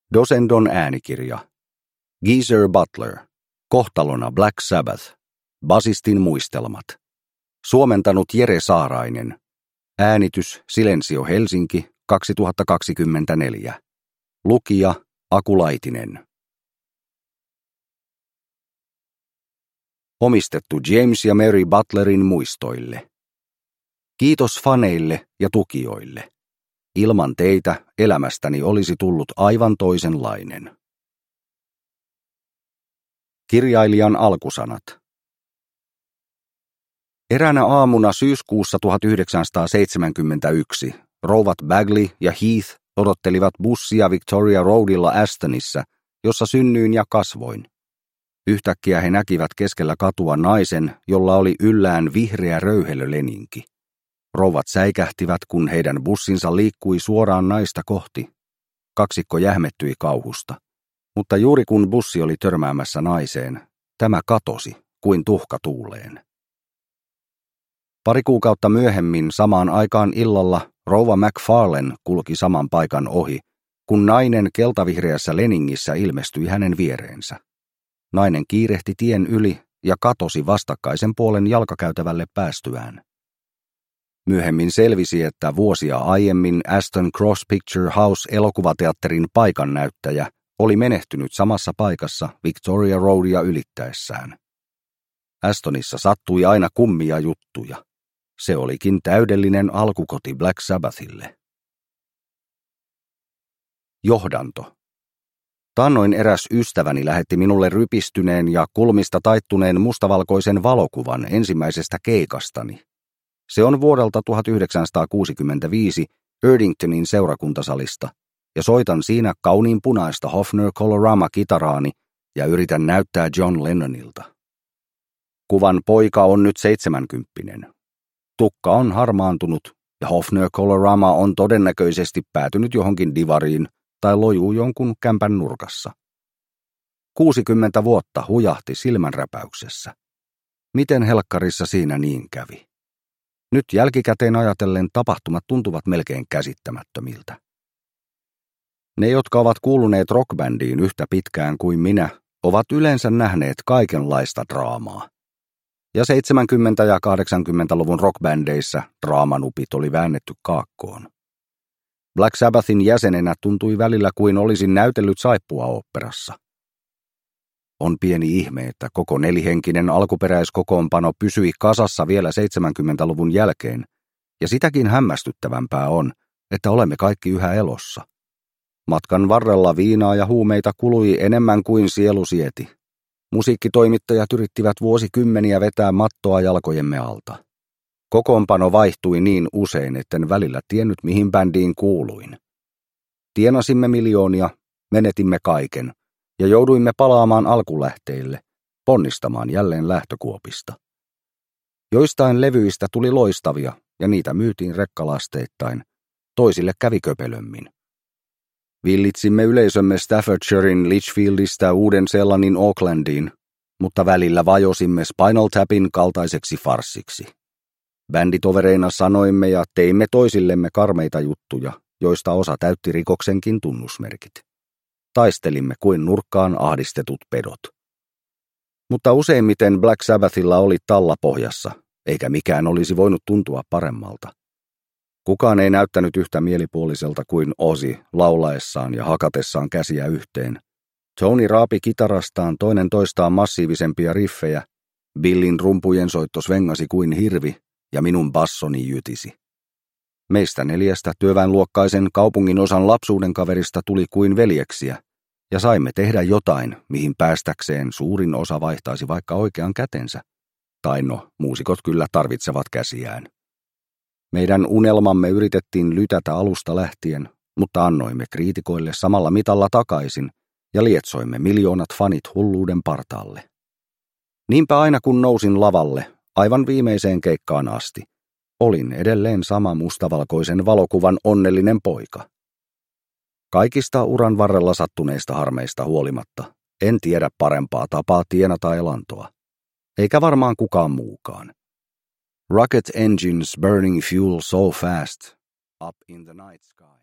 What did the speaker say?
Dosendon äänikirja. Geezer Butler. Kohtalona Black Sabbath. Basistin muistelmat. Suomentanut Jere Saarainen. Äänitys Silensio Helsinki 2024. Lukija Aku Laitinen. Omistettu James ja Mary Butlerin muistoille. Kiitos faneille ja tukijoille. Ilman teitä elämästäni olisi tullut aivan toisenlainen. Kirjailijan alkusanat. Eräänä aamuna syyskuussa 1971 rouvat Bagley ja Heath odottelivat bussia Victoria Roadilla Astonissa, jossa synnyin ja kasvoin. Yhtäkkiä he näkivät keskellä katua naisen, jolla oli yllään vihreä röyhelöleninki. Rouvat säikähtivät, kun heidän bussinsa liikkui suoraan naista kohti. Kaksikko jähmettyi kauhusta. Mutta juuri kun bussi oli törmäämässä naiseen, tämä katosi kuin tuhka tuuleen. Pari kuukautta myöhemmin samaan aikaan illalla rouva McFarlane kulki saman paikan ohi, kun nainen keltavihreässä leningissä ilmestyi hänen viereensä. Nainen kiirehti tien yli ja katosi vastakkaisen puolen jalkakäytävälle päästyään. Myöhemmin selvisi, että vuosia aiemmin Aston Cross Picture House-elokuvateatterin paikannäyttäjä oli menehtynyt samassa paikassa Victoria Roadia ylittäessään. Astonissa sattui aina kummia juttuja. Se olikin täydellinen alkukoti Black Sabbathille. Johdanto. Taannoin eräs ystäväni lähetti minulle rypistyneen ja kulmista taittuneen mustavalkoisen valokuvan ensimmäisestä keikastani. Se on vuodelta 1965 Erdingtonin seurakuntasalista, ja soitan siinä kauniin punaista Hofner Colorama-kitaraani ja yritän näyttää John Lennonilta. Kuvan poika on nyt 70. Tukka on harmaantunut ja Hofner Colorama on todennäköisesti päätynyt johonkin divariin tai lojuu jonkun kämpän nurkassa. 60 vuotta hujahti silmänräpäyksessä. Miten helkkarissa siinä niin kävi? Nyt jälkikäteen ajatellen tapahtumat tuntuvat melkein käsittämättömiltä. Ne, jotka ovat kuuluneet rockbändiin yhtä pitkään kuin minä, ovat yleensä nähneet kaikenlaista draamaa. Ja 70- ja 80-luvun rockbändeissä draamanupit oli väännetty kaakkoon. Black Sabbathin jäsenenä tuntui välillä kuin olisin näytellyt saippuaoopperassa. On pieni ihme, että koko nelihenkinen alkuperäiskokoonpano pysyi kasassa vielä 70-luvun jälkeen, ja sitäkin hämmästyttävämpää on, että olemme kaikki yhä elossa. Matkan varrella viinaa ja huumeita kului enemmän kuin sielu sieti. Musiikkitoimittajat yrittivät vuosikymmeniä vetää mattoa jalkojemme alta. Kokoonpano vaihtui niin usein, etten välillä tiennyt, mihin bändiin kuuluin. Tienasimme miljoonia, menetimme kaiken, ja jouduimme palaamaan alkulähteille, ponnistamaan jälleen lähtökuopista. Joistain levyistä tuli loistavia, ja niitä myytiin rekkalasteittain, toisille kävi köpelömmin. Villitsimme yleisömme Staffordshiren Lichfieldistä Uuden-Seelannin Aucklandiin, mutta välillä vajosimme Spinal Tapin kaltaiseksi farssiksi. Bänditovereina sanoimme ja teimme toisillemme karmeita juttuja, joista osa täytti rikoksenkin tunnusmerkit. Taistelimme kuin nurkkaan ahdistetut pedot. Mutta useimmiten Black Sabbathilla oli talla pohjassa, eikä mikään olisi voinut tuntua paremmalta. Kukaan ei näyttänyt yhtä mielipuoliselta kuin Ozzy laulaessaan ja hakatessaan käsiä yhteen. Tony raapi kitarastaan toinen toistaan massiivisempia riffejä, Billin rumpujen soitto svengasi kuin hirvi ja minun bassoni jytisi. Meistä 4 työväenluokkaisen kaupungin osan lapsuuden kaverista tuli kuin veljeksiä, ja saimme tehdä jotain, mihin päästäkseen suurin osa vaihtaisi vaikka oikean kätensä. Tai no, muusikot kyllä tarvitsevat käsiään. Meidän unelmamme yritettiin lytätä alusta lähtien, mutta annoimme kriitikoille samalla mitalla takaisin ja lietsoimme miljoonat fanit hulluuden partaalle. Niinpä aina kun nousin lavalle, aivan viimeiseen keikkaan asti, olin edelleen sama mustavalkoisen valokuvan onnellinen poika. Kaikista uran varrella sattuneista harmeista huolimatta, en tiedä parempaa tapaa tienata elantoa. Eikä varmaan kukaan muukaan. Rocket engines burning fuel so fast, up in the night sky.